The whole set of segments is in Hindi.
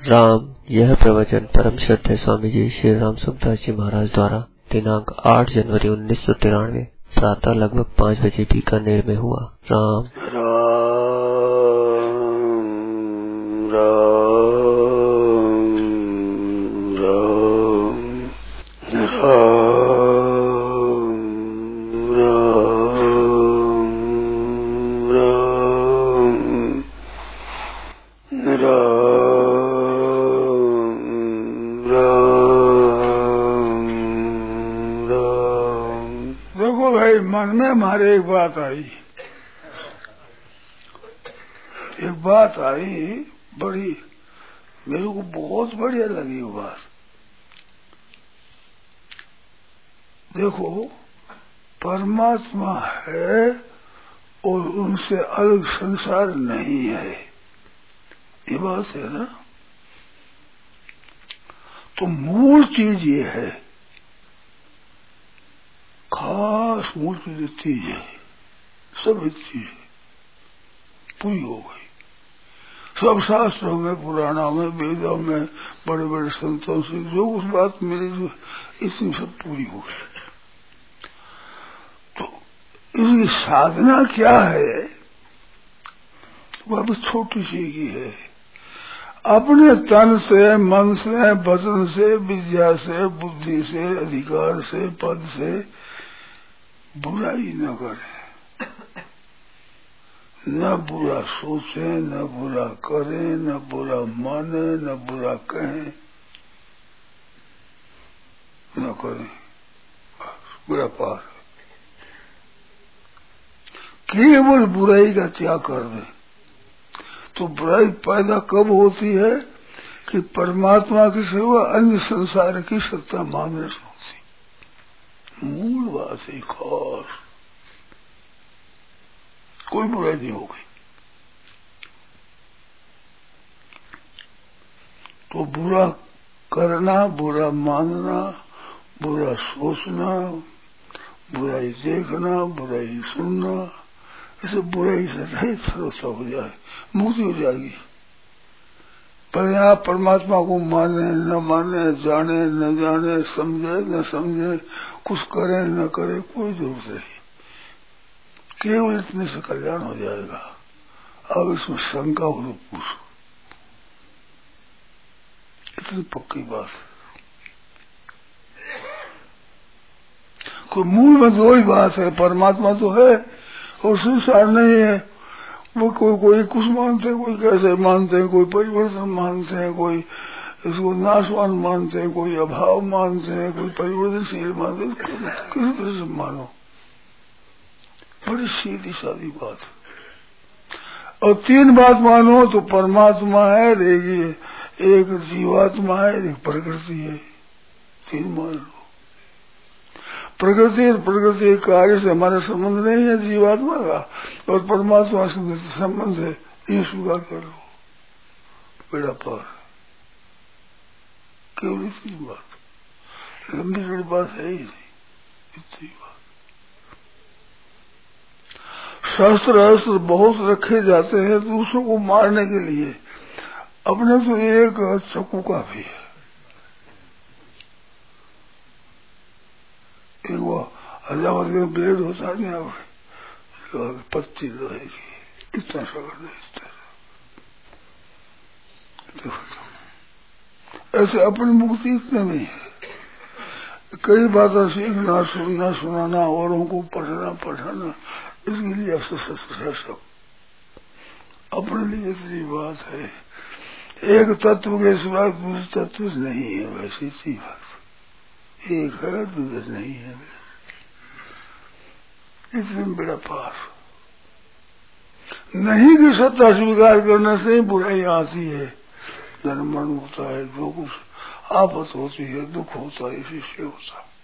राम। यह प्रवचन परम श्रद्धेय स्वामी जी श्री राम सुखदास जी महाराज द्वारा दिनांक 8 जनवरी 1993 प्रातः लगभग 5 बजे बीकानेर में हुआ। राम हमारे एक बात आई बड़ी, मेरे को बहुत बढ़िया लगी वो बात। देखो, परमात्मा है और उनसे अलग संसार नहीं है, ये बात है ना। तो मूल चीज ये है, खास मूल चीज है, सब एक चीज पूरी हो गई। सब शास्त्रों में, पुराणों में, वेदों में, बड़े बड़े संतों से जो उस बात मिली, जो इसी सब पूरी हो गई। तो इसकी साधना क्या है, वह भी छोटी सी की है। अपने तन से, मन से, वचन से, विद्या से, बुद्धि से, अधिकार से, पद से बुराई न करे, न बुरा सोचे, न बुरा करे, न बुरा माने, न बुरा कहें, न करें, बुरा पार। केवल बुराई का त्याग कर दे। तो बुराई पैदा कब होती है कि परमात्मा की सेवा अन्य संसार की सत्ता मानने से होती। मूल बात है, खास कोई बुराई नहीं हो गई। तो बुरा करना, बुरा मानना, बुरा सोचना, बुराई देखना, बुराई सुनना, ऐसे बुराई से रहित सर्वथा हो जाए, मुक्ति हो जाएगी। पर आप परमात्मा को माने न माने, जाने न जाने, समझे न समझे, कुछ करे न करे, कोई जरूरत नहीं। केवल इतने से कल्याण हो जाएगा। अब इसमें शंका हो तो पूछो, इतनी पक्की बात है। कोई मूल में दो ही बात है, परमात्मा तो है और संसार नहीं है। वो कोई कुछ मानते हैं, कोई कैसे मानते हैं, कोई परिवर्तन मानते हैं, कोई इसको नाशवान मानते हैं, कोई अभाव मानते हैं, कोई परिवर्तनशील मानते हैं। किसी तरह से मानो, बड़ी सीधी सादी बात है। और तीन बात मानो तो परमात्मा है, एक जीवात्मा है, एक प्रकृति है। तीन मान लो। प्रकृति और प्रकृति कार्य से हमारा संबंध नहीं है जीवात्मा का, और परमात्मा से संबंध है, ये स्वीकार कर लो, बेड़ा पार। केवल इतनी बात, लंबी बड़ी बात है ही नहीं, इतनी बात। शास्त्र अस्त्र बहुत रखे जाते हैं दूसरों को मारने के लिए, अपने तो एक चक्कू काफी है। एक वो हजावत के ब्लेड होता है ना, पत्ती लोहे की, इतना सा कर दे, इस तरह। ऐसे अपनी मुक्ति इतने में है। कई बातें सीखना, सुनना, सुनाना, औरों को पढ़ाना, इसके लिए सब अपने लिए इतनी बात है। एक तत्व के सिवा दूसरे तत्व नहीं है, वैसी सी बात। एक है, दूसरा नहीं है, इतने बड़ा पार। नहीं कि सत्ता स्वीकार करने से ही बुराई आती है, जन्म मरण होता है, जो कुछ आफत होती है, दुख होता है, इसी से होता है।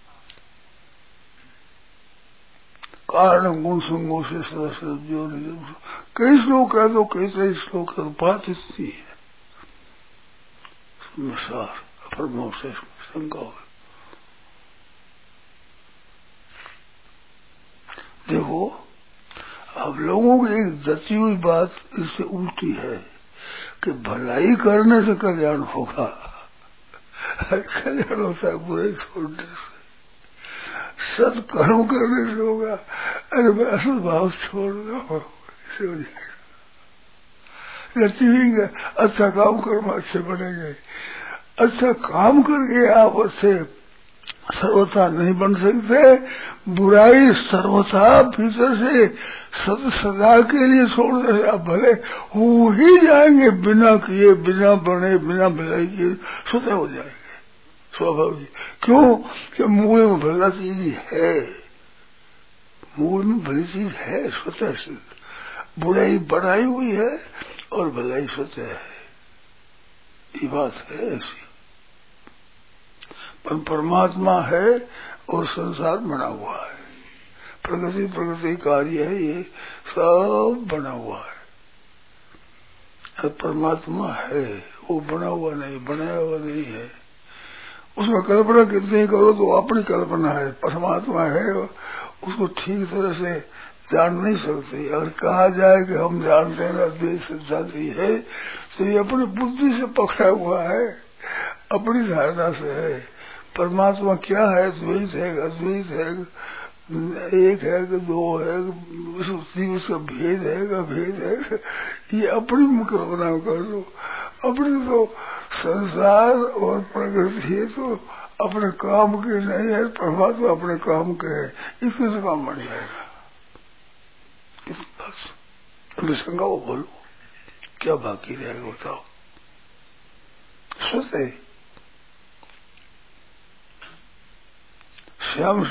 कारण गुण संगों से सदस्य जो कई श्लोक है, तो कई श्लोक है, बात इतनी है। परमात्मा से शंका हो। देखो, अब लोगों की एक जची हुई बात इससे उल्टी है। कि भलाई करने से कल्याण होगा, कल्याण होता है बुराई छोड़ने से, सत्कर्म करने से होगा। अरे मैं असत भाव छोड़ रहा हूँ, इसे हो जाएगा। रचेंगे अच्छा काम कर्म अच्छे बनेंगे। अच्छा काम करके आप अच्छे सर्वथा नहीं बन सकते। बुराई सर्वथा भीतर से सदा के लिए छोड़ने से आप भले हो ही जाएंगे, बिना किए, बिना बने, बिना भलाई किए स्वतः हो जाएंगे स्वाभाविक। क्यों कि मूल में भला चीज है, मूल में भली चीज है स्वतः से। बुराई बढ़ाई हुई है और भलाई स्वतः है, ये बात है ऐसी। पर परमात्मा है और संसार बना हुआ है, प्रकृति कार्य है, ये सब बना हुआ है। परमात्मा है, वो बना हुआ नहीं, बनाया हुआ नहीं है। उसमें कल्पना कितनी करो तो अपनी कल्पना है, परमात्मा है उसको ठीक तरह से जान नहीं सकते। अगर कहा जाए कि हम जानते हैं अद्वैत सिद्धांति है, तो ये अपनी बुद्धि से पकड़ा हुआ है, अपनी धारणा से है। परमात्मा क्या है? द्वैत है, अद्वैत है, एक है कि दो है, उसका भेद है का भेद है, ये अपनी कल्पना कर लो। अपनी तो संसार और प्रकृति तो अपने काम के नहीं है, परमात्मा अपने काम के है, इसके से काम बन जाएगा। इस बस निशंका वो बोलो, क्या बाकी रहेगा बताओ? सोचते श्याम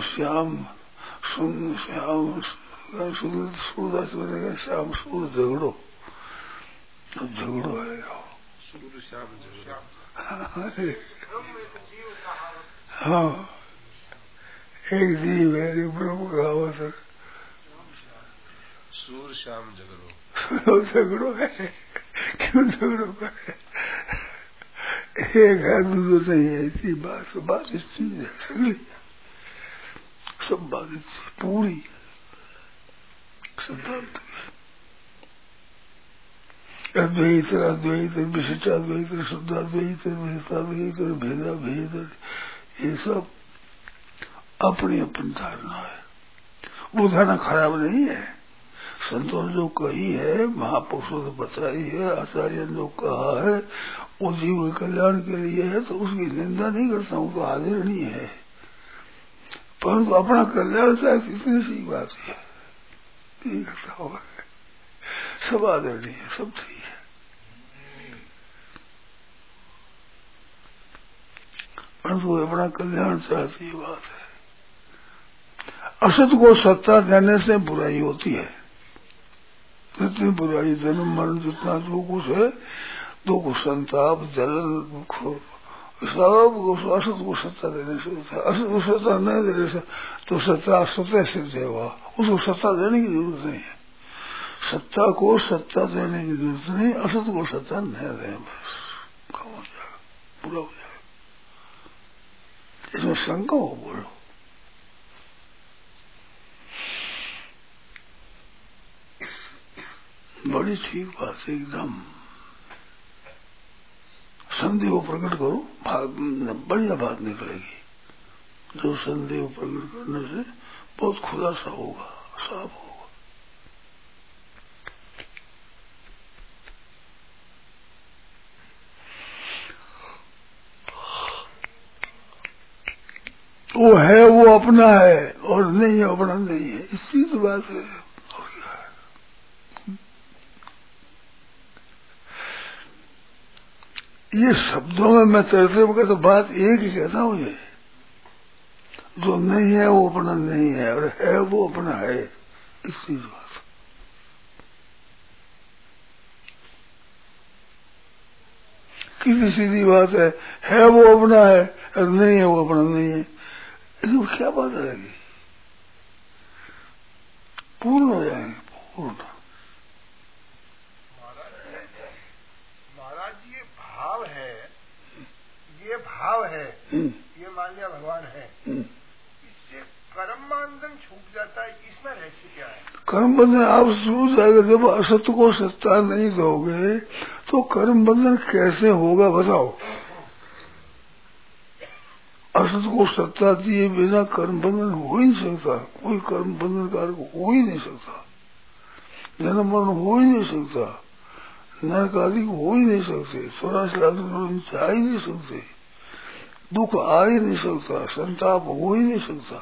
सूरदास बनेगा, श्याम सूर झगड़ो, झगड़ो है सूर श्याम झगड़ो। हाँ, एक जीव है, एक ब्रह्म कहावत है, सूर श्याम झगड़ो, झगड़ो है। क्यों झगड़ो है? एक है दूसरा नहीं है, इसी बात इस चीज है, सगली सब बात पूरी सिद्धांत। अद्वैत अद्वैत विशिष्टाद्वैत शुद्धाद्वैत विशिष्टाद्वैत और भेदा भेद, ये सब अपनी अपनी धारणा है। वो धारणा खराब नहीं है। संतों ने जो कही है, महापुरुषों ने बताई है, आचार्य ने जो कहा है, वो जीव के कल्याण के लिए है, तो उसकी निंदा नहीं करता हूँ, तो आदरणीय है। परंतु अपना कल्याण चाहे इतनी सी बात है, सब आदरणीय है, सब ठीक है। परंतु अपना कल्याण चाहती बात है। असत को सत्ता देने से बुराई होती है। जितनी बुराई, जन्म मरण, जितना जो कुछ है, दुख संताप जलन सब असत को सत्ता देने से होता है। असत को सत्ता नहीं देने से तो सत्ता स्वतः सिद्ध है, उसको सत्ता देने की जरूरत नहीं है। सत्ता को सत्ता देने की जरूरत नहीं, असत को सत्ता नहीं दें, बस काम हो जाएगा, पूरा हो जाएगा। इसमें शंका हो बोलो। बड़ी ठीक बात है एकदम। संदेह को प्रकट करो, बढ़िया बात निकलेगी। जो संदेह को प्रकट करने से बहुत खुलासा होगा, साफ होगा। वो है, वो अपना है, और नहीं है अपना नहीं है, इसी तो बात है। ये शब्दों में मैं चर्चा में तो बात एक ही कहता हूँ, ये जो नहीं है वो अपना नहीं है, और है वो अपना है, इसी बात। किसी सीधी बात है वो अपना है और नहीं है वो अपना नहीं है, इसमें क्या बात रहेगी? पूर्ण हो जाएंगे, पूर्ण। ये भाव है, ये मान लिया भगवान है, इससे कर्म बंधन छूट जाता है, इसमें रहस्य क्या है? कर्म बंधन आप छूट जाएगा जब असत्य को सत्ता नहीं दोगे तो कर्म बंधन कैसे होगा बताओ। असत को सत्ता दिए बिना कर्म बंधन हो ही नहीं सकता। कोई कर्म बंधन कारक हो ही नहीं सकता। जन्म मरण हो ही नहीं सकता। नरक आदि हो ही नहीं सकते। 84 जा ही नहीं सकते। दुख आ ही नहीं सकता। संताप हो ही नहीं सकता।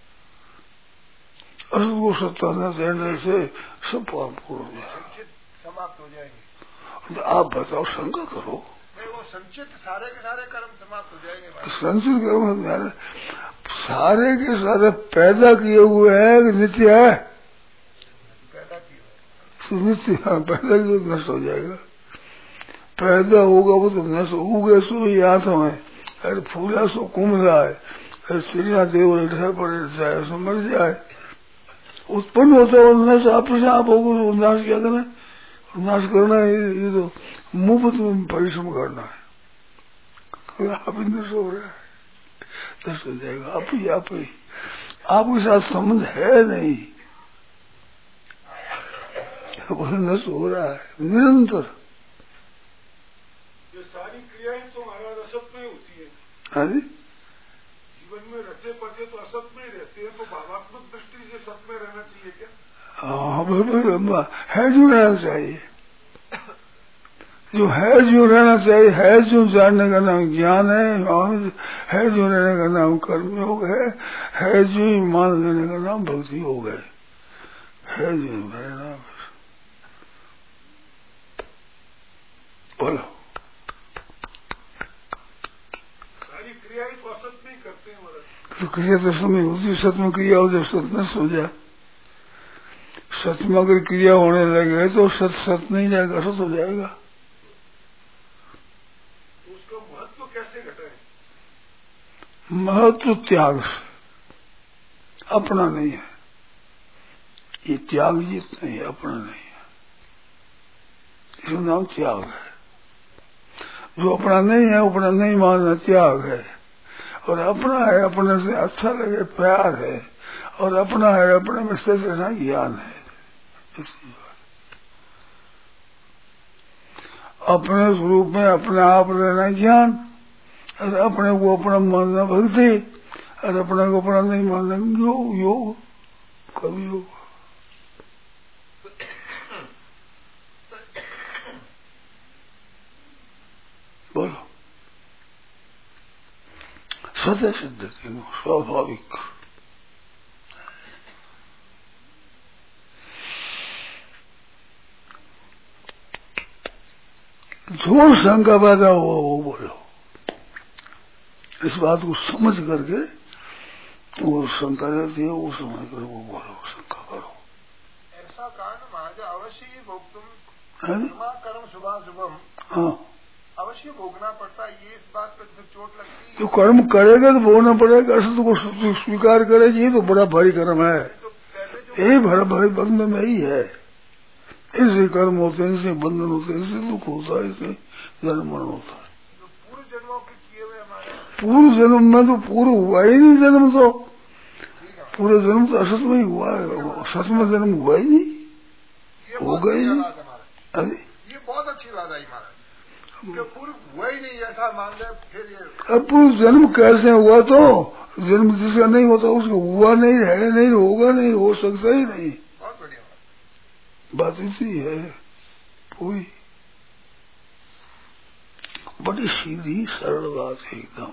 असत को सत्ता न देने से सब पाप पूर्ण हो जाए, समाप्त हो जाएंगे। तो आप बताओ, शंका करो। नहीं, वो संचित सारे के सारे कर्म समाप्त हो जाएंगे। संचित कर्म सारे के सारे पैदा किए हुए हैं कि नित्य है? पैदा किए हुए नित्य, पैदा किए नष्ट हो जाएगा। पैदा होगा वो तो नष्ट उगे सो ही हाथों है। अरे फूला सो कुम जाए, अरे चिड़िया देवल ढह पड़े जाए सो मर जाए। उत्पन्न होता है नष्ट अपने आप होगा। नाश क्या करना है? नाश करना है, ये तो मुफ्त में परिश्रम करना है। आप ही नष्ट हो रहा है, नष्ट हो जाएगा आप ही। आपके साथ संबंध है नहीं, नष्ट हो रहा है निरंतर। ये सारी क्रियाएं तो महाराज असत में होती है। हाँ जी, जीवन में रचे पचे तो असत में ही रहते हैं, तो भावात्मक दृष्टि से सत में रहना चाहिए क्या? हाँ है जो रहना चाहिए, जो है जो रहना चाहिए। है जो जानने का नाम ज्ञान है जो रहने का नाम कर्मयोग है जो मान लेने का नाम भक्ति योग है जो रहना। बोलो, सारी क्रियाएं तो असत में ही करते हैं महाराज। तो क्रिया तो समय होती, सत में क्रिया हो जब सत नष्ट हो जाए। सत में अगर क्रिया होने लगे तो सत नहीं जाएगा, असत हो जाएगा। तो उसका महत्व कैसे घटा है? महत्व त्याग से, अपना नहीं है। ये त्याग जीत नहीं है, अपना नहीं है। इसका नाम त्याग है। जो अपना नहीं है, अपना नहीं मानना त्याग है। और अपना है, अपने से अच्छा लगे प्यार है। और अपना है, अपने में सच रहना ज्ञान है। अपने स्वरूप में अपने आप रहना ज्ञान, और अपने को अपना मानना भक्ति, और अपने को अपना नहीं मानना योग कभी योग। बोलो, स्वतः सिद्ध स्वाभाविक। जो शंका पैदा हुआ वो बोलो। इस बात को समझ करके वो शंका रहती है, वो समझ कर वो बोलो, शंका करो। ऐसा कारण महाराज अवश्य ही भोगतुम कर्म शुभा शुभम। हाँ, अवश्य भोगना पड़ता है। ये इस बात पर चोट लगती है। जो कर्म करेगा तो भोगना पड़ेगा। असत को स्वीकार करेगी, ये तो बड़ा भारी कर्म है। यही बड़ा भारी बंधन में ही है। इससे कर्म होते हैं, इससे बंधन होते हैं, इससे दुख होता है, इससे जन्म मरण होता है। तो पूर्व जन्मों के किए हुए हमारे पूर्व जन्म में तो पूर्व हुआ ही नहीं जन्म। तो पूरा जन्म तो असत में ही हुआ है, असत में जन्म हुआ ही नहीं, हो गई नहीं। अरे ये बहुत अच्छी बात आई महाराज, पूर्व हुआ ही नहीं ऐसा मान ले। फिर ये अब पूर्व जन्म कैसे हुआ? तो जन्म जिसका नहीं होता उसका हुआ नहीं, है नहीं, होगा नहीं, हो सकता ही नहीं। बहुत बढ़िया बात इसी है पूरी, बड़ी सीधी सरल बात है एकदम।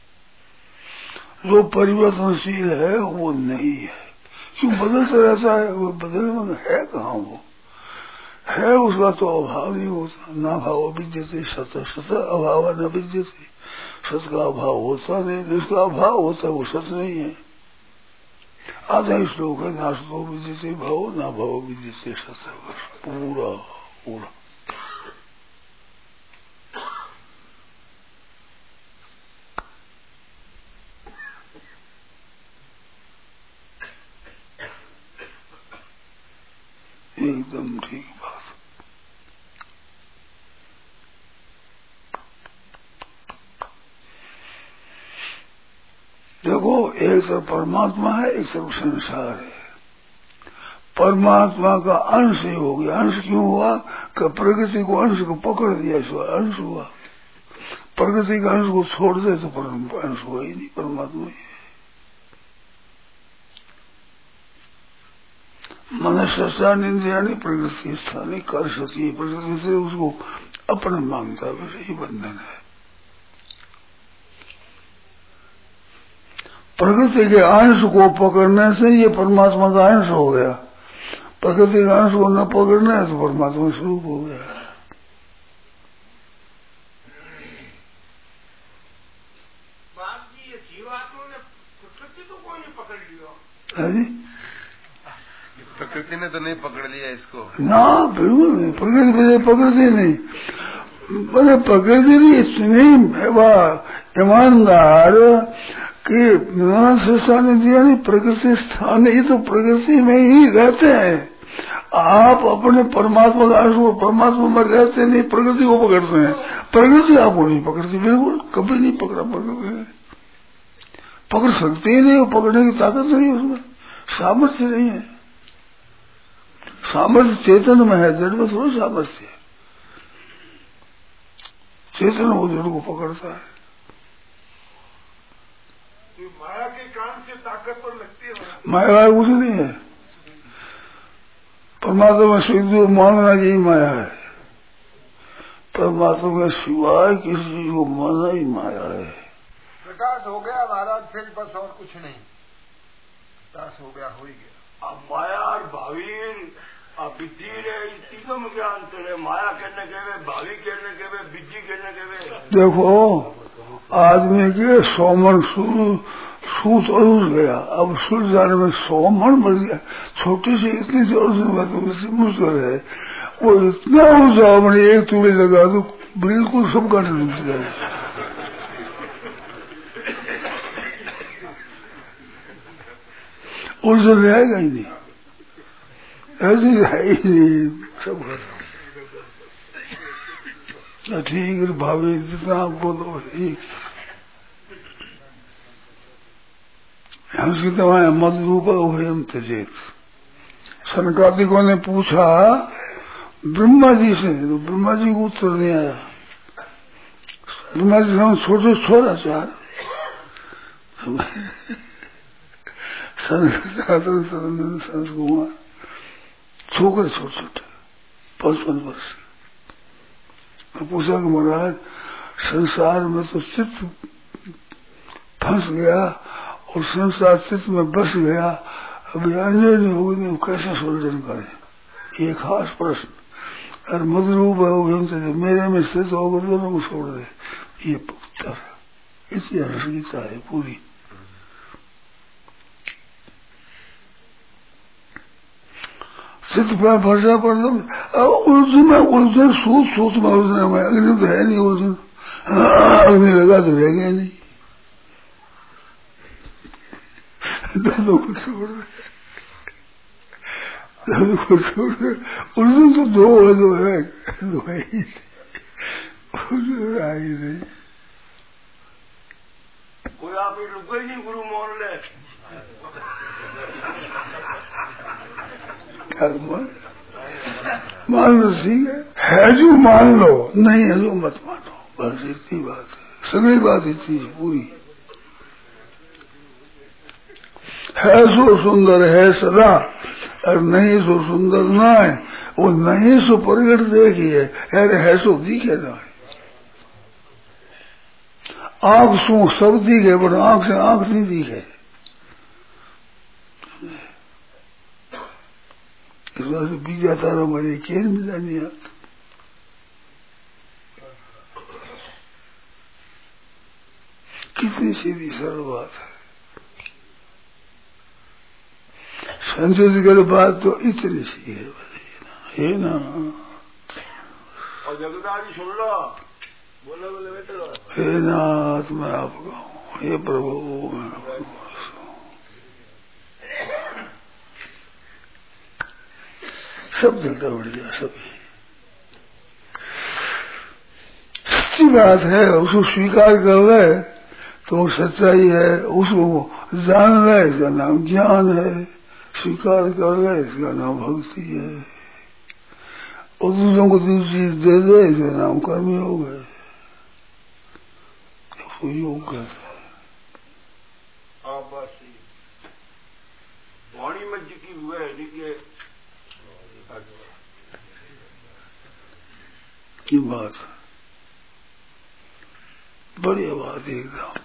जो परिवर्तनशील है वो नहीं है। क्यों बदलता रहता है? वो बदलने में है कहाँ? वो है, उसका तो अभाव नहीं होता। ना भाव विद्यते सत, सत अभाव न विद्यते। सत का अभाव होता नहीं, जिसका अभाव होता है वो सत नहीं है। आधा श्लोक है, ना सतो विद्यते भाव, ना भाव विद्यते सत। पूरा पूरा एकदम ठीक बात। देखो, एक तरफ परमात्मा है, एक तरफ संसार है। परमात्मा का अंश ही हो गया। अंश क्यों हुआ? कि प्रकृति को अंश को पकड़ दिया, सो अंश हुआ। प्रकृति का अंश को छोड़ दे तो अंश हुआ ही नहीं, परमात्मा ही है। मनुष्य निंद्रियाणी प्रकृति स्थानी कर सती, प्रकृति से उसको अपना मांगता है, यही बंधन है। प्रकृति के अंश को पकड़ने से ये परमात्मा का अंश हो गया। प्रकृति का अंश को न पकड़ना है तो परमात्मा स्वरूप हो गया। बाप जी, ये जीवात्मा ने प्रकृति को कोई नहीं पकड़ लिया। प्रकृति ने तो नहीं पकड़ लिया इसको ना, बिल्कुल नहीं। प्रकृति नहीं, बोले प्रकृति नहीं, इतनी ईमानदार कि नहीं प्रकृति स्थान, ये तो प्रकृति में ही रहते हैं। आप अपने परमात्मा का अंश को परमात्मा में रहते नहीं, प्रकृति को पकड़ते हैं। प्रकृति आपको नहीं पकड़ती, बिल्कुल कभी नहीं पकड़ा। पकड़ सकते ही नहीं, पकड़ने की ताकत नहीं उसमें, सामर्थ्य नहीं है। सामर्थ्य चेतन में है, जड़ में थोड़ा सामर्थ्य है। चेतन वो जड़ को पकड़ता है। माया के कारण से ताकत पर लगती है। माया कुछ नहीं है। परमात्मा में सिद्ध मानना यही माया है। परमात्मा में सिवाय किसी चीज को मानना ही माया है। प्रकाश हो गया महाराज, फिर बस और कुछ नहीं। प्रकाश हो गया, हो ही गया। अब माया और भावी अब विधि रे, तीनों में क्या अंतर है? माया कहने के वे, भावी कहने के वे, विधि कहने के वे। देखो, आदमी के 100 मन सूत उड़ गया, अब सूट जाने में 100 मन बच गया। छोटी सी इतनी सी मुश्किल है, वो इतना उलझा, मैंने एक तूड़ी लगा तो बिल्कुल सब काटे डूब जाए। उलझन रहेगा ही नहीं, ऐसी है ही नहीं, सब खत्म। ठीक है भाभी, जितना आप बोलो ठीक। उसकी दवाएं मद रूप उभयम त्यजेत। सनकादिकों ने पूछा ब्रह्मा जी से, तो ब्रह्मा जी को उत्तर नहीं आया। ब्रह्मा जी हम छोटे छोरा चार संस कुमार छोकरे छोटे छोटे 55 वर्ष। पूछा कि महाराज संसार में तो चित्त फंस गया और संसार चित्त में बस गया, अभी अन्य नहीं होगी, नहीं कैसे सुलझन करें? ये खास प्रश्न। और मधुरूप है मेरे में स्थित होगा, दोनों को छोड़ दे, ये उत्तर। इसी गीता है पूरी। चित्त पर भरोसा पर उलझन सूत में उलझना में, अग्नि तो है नहीं उलझन, अग्नि लगा तो रह गया नहीं। दोनों को छोड़ दे, दोनों को छोड़ दे। उलझन तो दो है, दो है ही नहीं। कोई आप रुक ही नहीं, गुरु मान ले। मान लो ठीक है जो मान लो, नहीं है जो मत मानो, बस इतनी बात है। सभी बात इतनी पूरी है। सो सुंदर है सदा, और नहीं सो सुंदर ना है। वो नहीं सो प्रगट देखिए, अरे है सो दिखे ना। आंख सो सब दिखे, पर आंख से आंख नहीं दिखे। इस बात से बीजा सारा मेरे केन मिला नहीं आता। कितनी सीधी सरल बात है। संजय जी की बात तो इतनी सी है ना। और जगदारी सुन लो, बोले बोले बैठो। हे नाथ मैं आपका हूँ, हे प्रभु मैं आपका। सब जगह बढ़ गया, सभी सच्ची बात है, उसको स्वीकार कर ले तो सच्चाई है, उसको जान ले इसका नाम ज्ञान है, स्वीकार कर ले इसका नाम भक्ति है, और दूसरों को दूसरी चीज दे दे इसका नाम कर्म योग है, उसको योग कहते हैं। वाणी में जिकी हुआ है की बात, बढ़िया बात एकदम।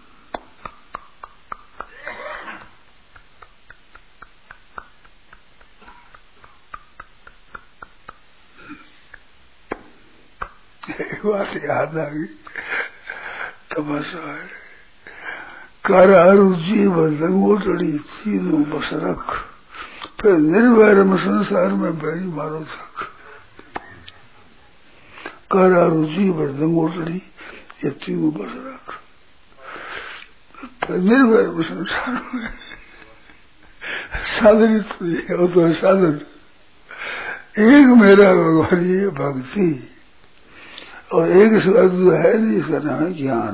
एक बात याद आ गई, तपस्या है, कर रुचि बदंगोटड़ी तीनों बस रख, फिर निर्वैर में संसार में बैरी मारो तक। कर रुचि बदंगोटड़ी ये तीनों बस रख, फिर निर्वैर में संसार में साधन तो साधन एक मेरा भगवान ये भक्ति, और एक शब्द है जिसका नाम है ज्ञान,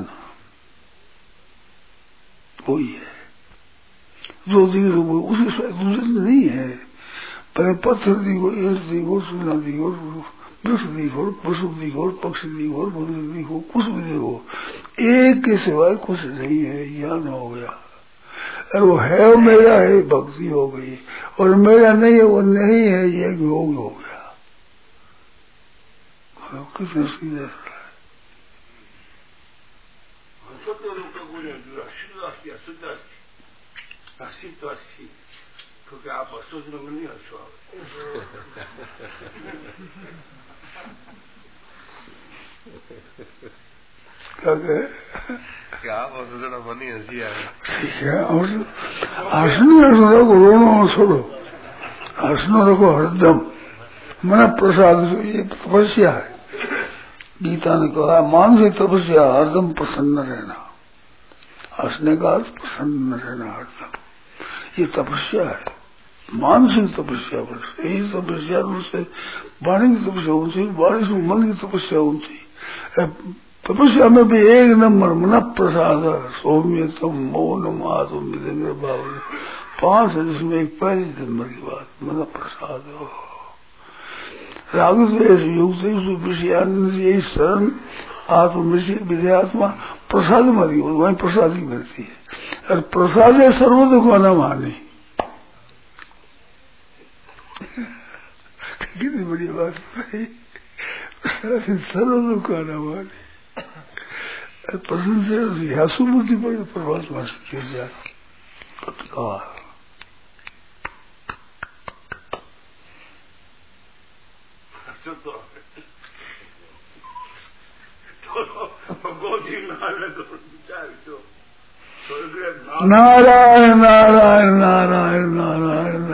वही है जो दिखो वो उसके साथ दूसरे नहीं है। पहले पत्थर दिखो, ईंट दिखो, सोना दिखो, वृक्ष दिखो, पशु दिखो, पक्षी दिखो, बुद्ध दिखो, कुछ भी देखो, एक के सिवाय कुछ नहीं है, ज्ञान हो गया। और वो है वो मेरा है, भक्ति हो गई, और मेरा नहीं है वो नहीं है, ये योग हो गया। कितने सीधे क्योंकि आप असुर में नहीं हंसो, क्या आप असुर बनी हंसी है। ठीक है, हंसने रखो, रोना छोड़ो, हंसना रखो हरदम, मन प्रसाद। ये तपस्या है, गीता ने कहा मानसिक तपस्या, हरदम प्रसन्न रहना। हंसने का अर्थ प्रसन्न रहना हरदम, ये तपस्या है, मानसिक तपस्या। बस यही तपस्या से वाणी की तपस्या होनी चाहिए, वाणी से मन की तपस्या होनी चाहिए। तपस्या में भी एक नंबर मन प्रसाद, सौम्यतम मौनम आत्म विदेंद्र बाबू 5 है, जिसमें एक पहली नंबर की बात मन प्रसाद हो। राग द्वेष युक्त विषयानंद यही शरण आत्म विद्यात्मा प्रसाद मरी, वही प्रसाद ही मिलती है। और प्रसाद है सर्व दुखाना माने, कितनी बड़ी बात है, सर्व दुखाना माने। प्रसन्न से सुबुद्धि पर परमात्मा से किया जाए। नारायण नारायण नारायण नारायण